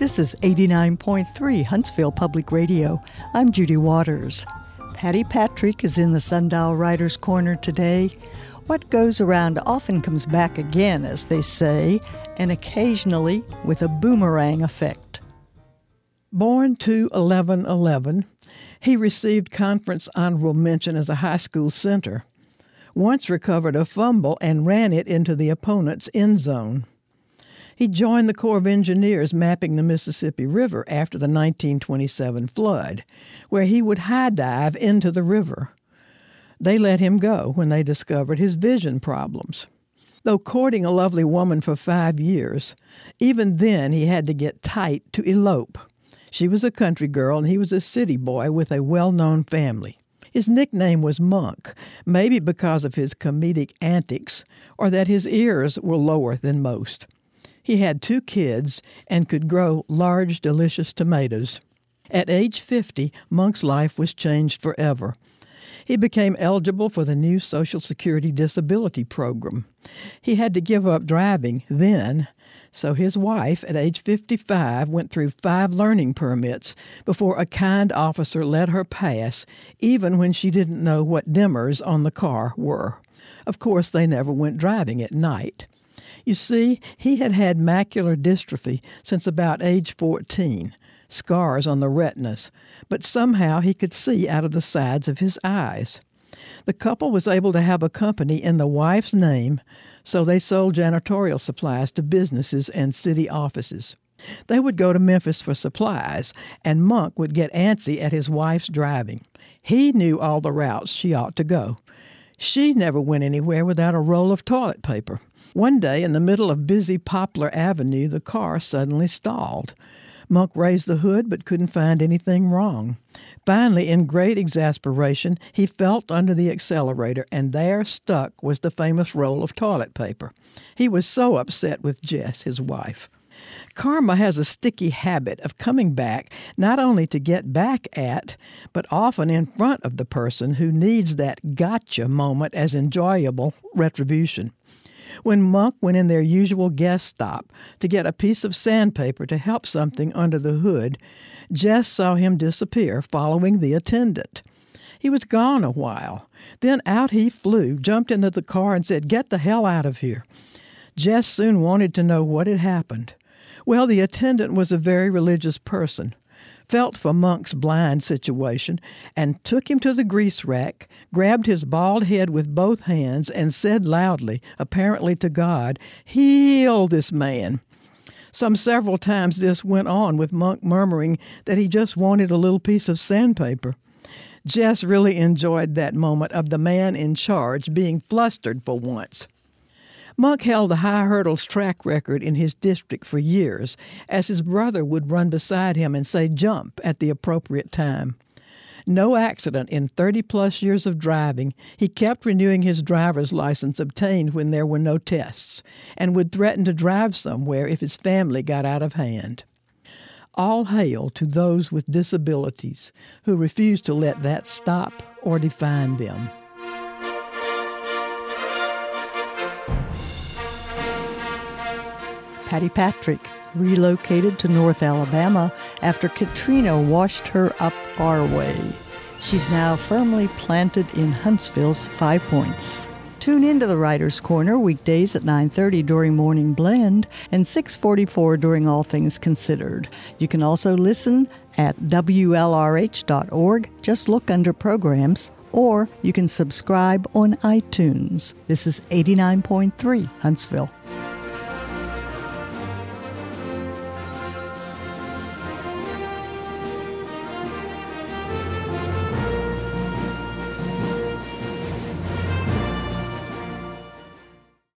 This is 89.3 Huntsville Public Radio. I'm Judy Waters. Patty Patrick is in the Sundial Writers' Corner today. What goes around often comes back again, as they say, and occasionally with a boomerang effect. Born to 1111, he received conference honorable mention as a high school center. Once recovered a fumble and ran it into the opponent's end zone. He joined the Corps of Engineers mapping the Mississippi River after the 1927 flood, where he would high dive into the river. They let him go when they discovered his vision problems. Though courting a lovely woman for 5 years, even then he had to get tight to elope. She was a country girl and he was a city boy with a well-known family. His nickname was Monk, maybe because of his comedic antics or that his ears were lower than most. He had 2 kids and could grow large, delicious tomatoes. At age 50, Monk's life was changed forever. He became eligible for the new Social Security Disability Program. He had to give up driving then, so his wife, at age 55, went through 5 learning permits before a kind officer let her pass, even when she didn't know what dimmers on the car were. Of course, they never went driving at night. You see, he had had macular dystrophy since about age 14, scars on the retinas, but somehow he could see out of the sides of his eyes. The couple was able to have a company in the wife's name, so they sold janitorial supplies to businesses and city offices. They would go to Memphis for supplies, and Monk would get antsy at his wife's driving. He knew all the routes she ought to go. She never went anywhere without a roll of toilet paper. One day, in the middle of busy Poplar Avenue, the car suddenly stalled. Monk raised the hood but couldn't find anything wrong. Finally, in great exasperation, he felt under the accelerator, and there, stuck, was the famous roll of toilet paper. He was so upset with Jess, his wife. Karma has a sticky habit of coming back not only to get back at, but often in front of the person who needs that gotcha moment as enjoyable retribution. When Monk went in their usual guest stop to get a piece of sandpaper to help something under the hood, Jess saw him disappear, following the attendant. He was gone a while. Then out he flew, jumped into the car, and said, "Get the hell out of here." Jess soon wanted to know what had happened. Well, the attendant was a very religious person, felt for Monk's blind situation, and took him to the grease rack, grabbed his bald head with both hands, and said loudly, apparently to God, "Heal this man." Several times this went on, with Monk murmuring that he just wanted a little piece of sandpaper. Jess really enjoyed that moment of the man in charge being flustered for once. Monk held the high hurdles track record in his district for years, as his brother would run beside him and say jump at the appropriate time. No accident in 30-plus years of driving, he kept renewing his driver's license obtained when there were no tests, and would threaten to drive somewhere if his family got out of hand. All hail to those with disabilities who refuse to let that stop or define them. Patty Patrick relocated to North Alabama after Katrina washed her up our way. She's now firmly planted in Huntsville's Five Points. Tune into the Writers' Corner weekdays at 9:30 during Morning Blend and 6:44 during All Things Considered. You can also listen at WLRH.org. Just look under Programs, or you can subscribe on iTunes. This is 89.3 Huntsville.